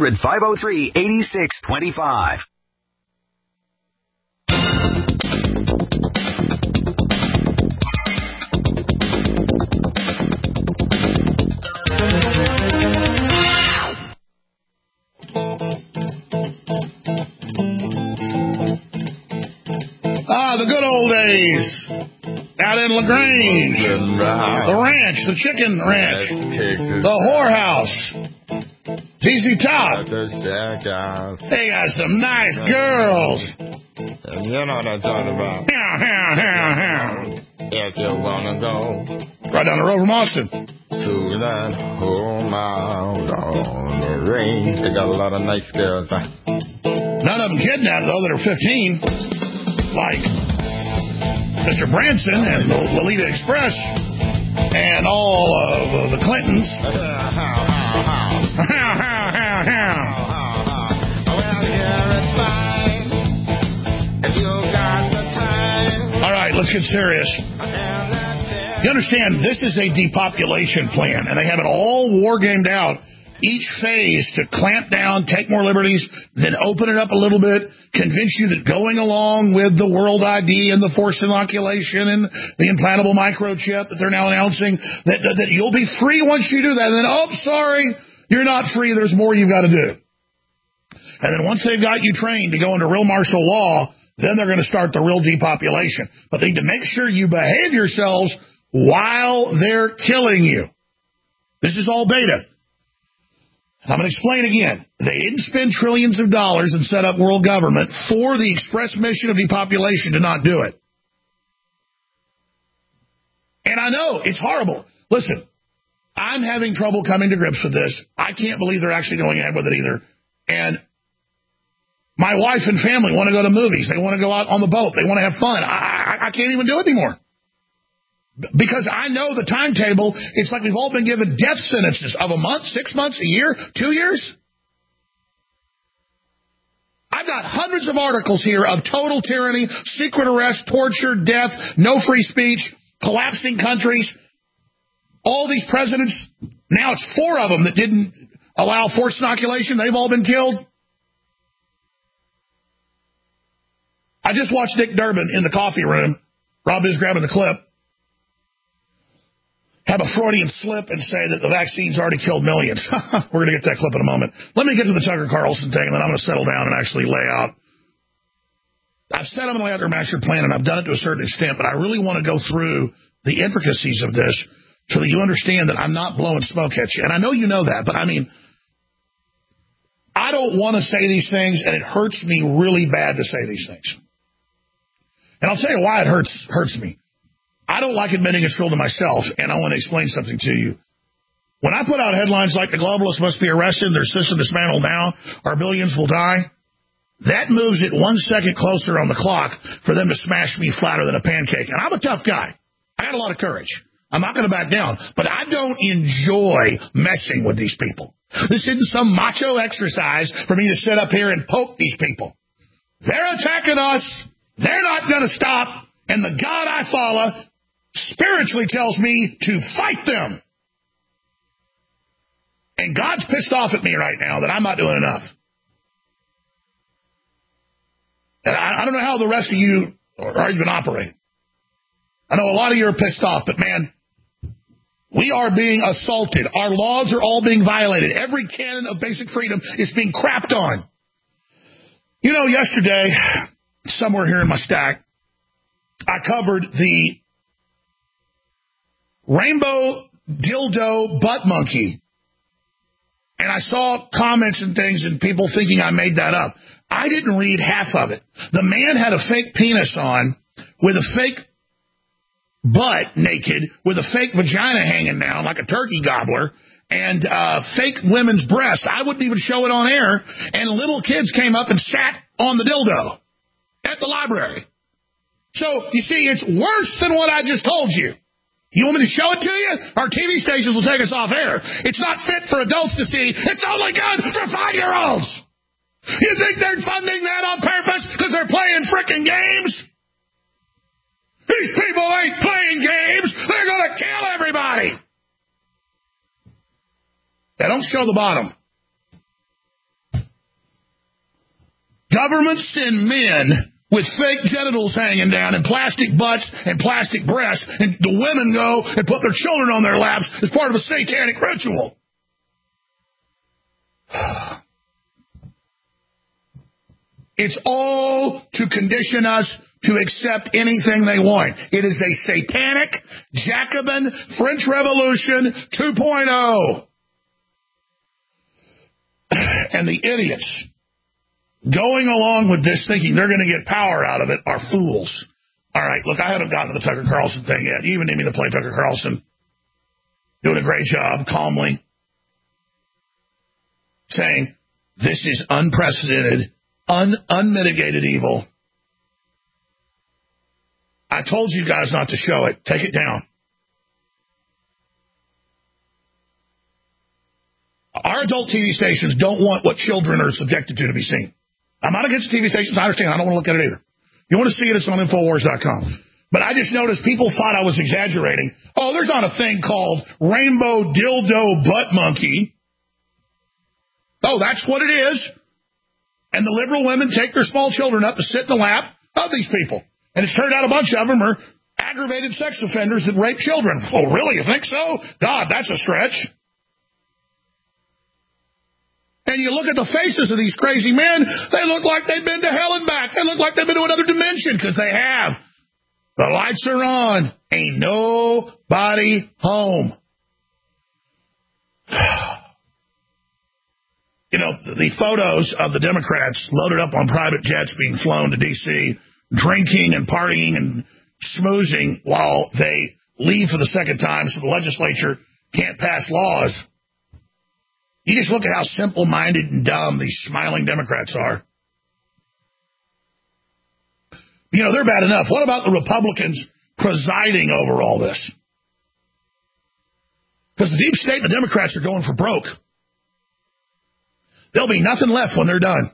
Speaker 23: 800-503-8625.
Speaker 9: The good old days. Out in LaGrange. The ranch, the chicken ranch. The whorehouse. ZZ Top. They got some nice girls.
Speaker 25: You know what I'm talking about. If you wanna go
Speaker 9: right down the road from Austin
Speaker 25: to that home out on the range, they got a lot of nice girls.
Speaker 9: None of them kidnapped, though, that are 15. Like Mr. Branson and Lolita Express and all of the Clintons. All right, let's get serious. You understand, this is a depopulation plan, and they have it all war gamed out. Each phase to clamp down, take more liberties, then open it up a little bit, convince you that going along with the World ID and the forced inoculation and the implantable microchip that they're now announcing, that you'll be free once you do that. And then, oh, sorry, you're not free. There's more you've got to do. And then once they've got you trained to go into real martial law, then they're going to start the real depopulation. But they need to make sure you behave yourselves while they're killing you. This is all beta. I'm going to explain again. They didn't spend trillions of dollars and set up world government for the express mission of depopulation to not do it. And I know, it's horrible. Listen, I'm having trouble coming to grips with this. I can't believe they're actually going ahead with it either. And My wife and family want to go to movies. They want to go out on the boat. They want to have fun. I can't even do it anymore. Because I know the timetable. It's like we've all been given death sentences of a month, 6 months, a year, 2 years. I've got hundreds of articles here of total tyranny, secret arrest, torture, death, no free speech, collapsing countries. All these presidents, now it's 4 of them that didn't allow forced inoculation. They've all been killed. I just watched Dick Durbin in the coffee room. Rob is grabbing the clip. Have a Freudian slip and say that the vaccine's already killed millions. We're going to get that clip in a moment. Let me get to the Tucker Carlson thing, and then I'm going to settle down and actually lay out. I've said I'm going to lay out their master plan, and I've done it to a certain extent, but I really want to go through the intricacies of this so that you understand that I'm not blowing smoke at you. And I know you know that, but I mean, I don't want to say these things, and it hurts me really bad to say these things. And I'll tell you why it hurts me. I don't like admitting it's real to myself, and I want to explain something to you. When I put out headlines like the globalists must be arrested, their system dismantled now, our billions will die, that moves it 1 second closer on the clock for them to smash me flatter than a pancake. And I'm a tough guy. I got a lot of courage. I'm not going to back down, but I don't enjoy messing with these people. This isn't some macho exercise for me to sit up here and poke these people. They're attacking us. They're not going to stop. And the God I follow spiritually tells me to fight them. And God's pissed off at me right now that I'm not doing enough. And I don't know how the rest of you are even operating. I know a lot of you are pissed off, but man, we are being assaulted. Our laws are all being violated. Every canon of basic freedom is being crapped on. You know, yesterday, somewhere here in my stack, I covered the rainbow dildo butt monkey. And I saw comments and things and people thinking I made that up. I didn't read half of it. The man had a fake penis on with a fake butt naked with a fake vagina hanging down like a turkey gobbler and fake women's breast. I wouldn't even show it on air. And little kids came up and sat on the dildo at the library. So, you see, it's worse than what I just told you. You want me to show it to you? Our TV stations will take us off air. It's not fit for adults to see. It's only good for 5-year-olds. You think they're funding that on purpose because they're playing frickin' games? These people ain't playing games. They're going to kill everybody. They don't show the bottom. Governments send men with fake genitals hanging down and plastic butts and plastic breasts, and the women go and put their children on their laps as part of a satanic ritual. It's all to condition us to accept anything they want. It is a satanic, Jacobin, French Revolution 2.0. And the idiots going along with this thinking they're going to get power out of it are fools. All right, look, I haven't gotten to the Tucker Carlson thing yet. You even need me to play Tucker Carlson. Doing a great job, calmly, saying this is unprecedented, unmitigated evil. I told you guys not to show it. Take it down. Our adult TV stations don't want what children are subjected to be seen. I'm not against TV stations. I understand. I don't want to look at it either. You want to see it, it's on Infowars.com. But I just noticed people thought I was exaggerating. Oh, there's not a thing called rainbow dildo butt monkey. Oh, that's what it is. And the liberal women take their small children up to sit in the lap of these people. And it's turned out a bunch of them are aggravated sex offenders that rape children. Oh, really? You think so? God, that's a stretch. And you look at the faces of these crazy men, they look like they've been to hell and back. They look like they've been to another dimension, because they have. The lights are on. Ain't nobody home. You know, the photos of the Democrats loaded up on private jets being flown to D.C., drinking and partying and schmoozing while they leave for the second time so the legislature can't pass laws. You just look at how simple-minded and dumb these smiling Democrats are. You know, they're bad enough. What about the Republicans presiding over all this? Because the deep state and the Democrats are going for broke. There'll be nothing left when they're done.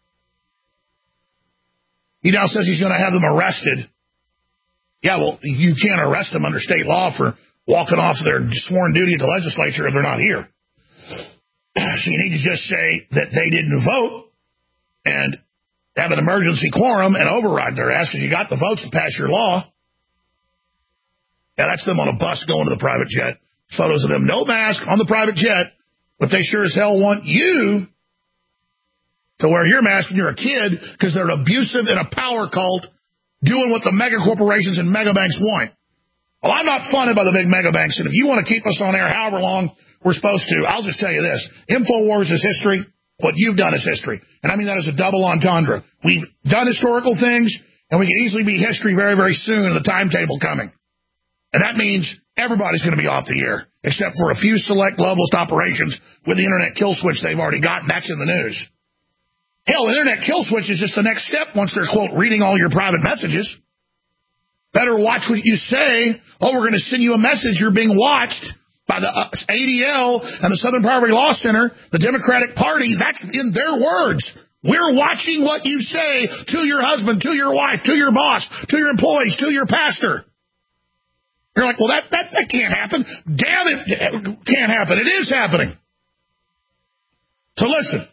Speaker 9: He now says he's going to have them arrested. Yeah, well, you can't arrest them under state law for walking off their sworn duty at the legislature if they're not here. So you need to just say that they didn't vote and have an emergency quorum and override their ass because you got the votes to pass your law. Yeah, that's them on a bus going to the private jet. Photos of them, no mask, on the private jet, but they sure as hell want you to wear your mask when you're a kid because they're abusive and a power cult doing what the mega corporations and mega banks want. Well, I'm not funded by the big mega banks, and if you want to keep us on air however long we're supposed to, I'll just tell you this. InfoWars is history. What you've done is history. And I mean that as a double entendre. We've done historical things, and we can easily be history very, very soon in the timetable coming. And that means everybody's going to be off the air, except for a few select globalist operations with the internet kill switch they've already got, and that's in the news. Hell, the internet kill switch is just the next step once they're, quote, reading all your private messages. Better watch what you say. Oh, we're going to send you a message. You're being watched by the ADL and the Southern Poverty Law Center, the Democratic Party. That's in their words. We're watching what you say to your husband, to your wife, to your boss, to your employees, to your pastor. You're like, well, that can't happen. Damn it, can't happen. It is happening. So listen.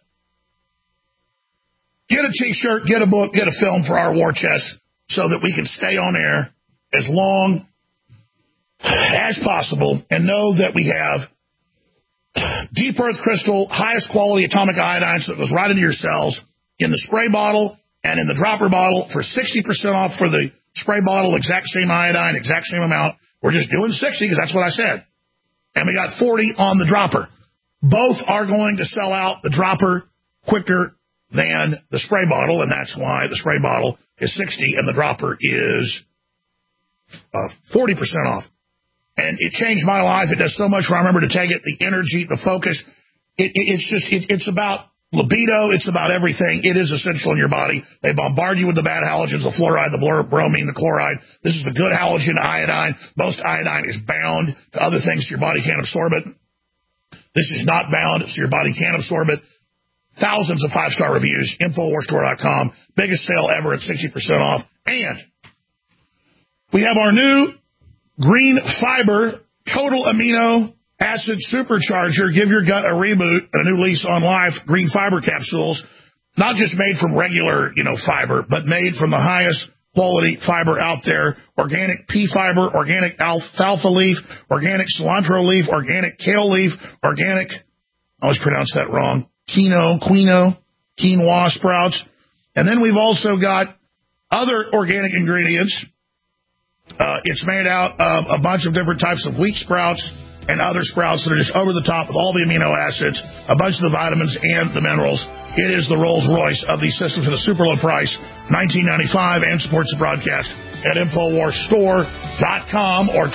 Speaker 9: Get a T-shirt, get a book, get a film for our war chest so that we can stay on air as long as possible and know that we have deep earth crystal, highest quality atomic iodine so it goes right into your cells in the spray bottle and in the dropper bottle for 60% off for the spray bottle, exact same iodine, exact same amount. We're just doing 60 because that's what I said. And we got 40 on the dropper. Both are going to sell out the dropper quicker than the spray bottle, and that's why the spray bottle is 60 and the dropper is 40% off. And it changed my life. It does so much when I remember to take it, the energy, the focus. It's about libido. It's about everything. It is essential in your body. They bombard you with the bad halogens, the fluoride, the bromine, the chloride. This is the good halogen, iodine. Most iodine is bound to other things so your body can't absorb it. This is not bound so your body can't absorb it. Thousands of 5-star reviews, InfoWarsStore.com. Biggest sale ever at 60% off. And we have our new Green Fiber Total Amino Acid Supercharger. Give your gut a reboot and a new lease on life. Green Fiber capsules, not just made from regular, fiber, but made from the highest quality fiber out there. Organic pea fiber, organic alfalfa leaf, organic cilantro leaf, organic kale leaf, organic, I always pronounce that wrong, quinoa sprouts. And then we've also got other organic ingredients. It's made out of a bunch of different types of wheat sprouts and other sprouts that are just over the top with all the amino acids, a bunch of the vitamins and the minerals. It is the Rolls Royce of these systems at a super low price, $19.95, and supports the broadcast at InfoWarsStore.com or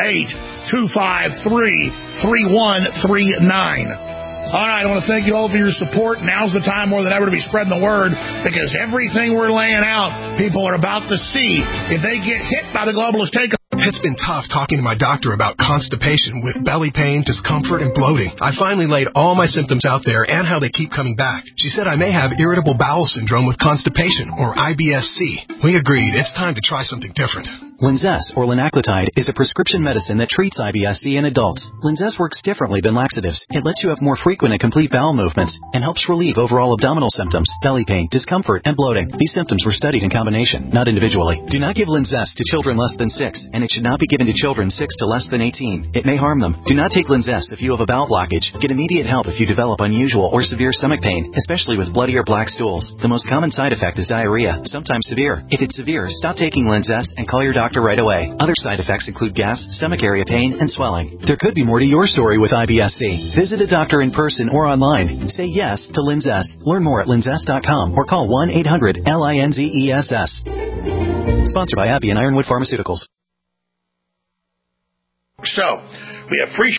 Speaker 9: 888-253-3139. All right, I want to thank you all for your support. Now's the time more than ever to be spreading the word because everything we're laying out, people are about to see. If they get hit by the globalist takeover.
Speaker 4: It's been tough talking to my doctor about constipation with belly pain, discomfort, and bloating. I finally laid all my symptoms out there and how they keep coming back. She said I may have irritable bowel syndrome with constipation, or IBS-C. We agreed it's time to try something different.
Speaker 5: Linzess, or linaclotide, is a prescription medicine that treats IBS-C in adults. Linzess works differently than laxatives. It lets you have more frequent and complete bowel movements and helps relieve overall abdominal symptoms, belly pain, discomfort, and bloating. These symptoms were studied in combination, not individually. Do not give Linzess to children less than 6, and it should not be given to children 6 to less than 18. It may harm them. Do not take Linzess if you have a bowel blockage. Get immediate help if you develop unusual or severe stomach pain, especially with bloody or black stools. The most common side effect is diarrhea, sometimes severe. If it's severe, stop taking Linzess and call your doctor right away. Other side effects include gas, stomach area pain, and swelling. There could be more to your story with IBS-C. Visit a doctor in person or online. Say yes to Linzess. Learn more at linzess.com or call 1-800-LINZESS. Sponsored by AbbVie and Ironwood Pharmaceuticals.
Speaker 9: So, we have free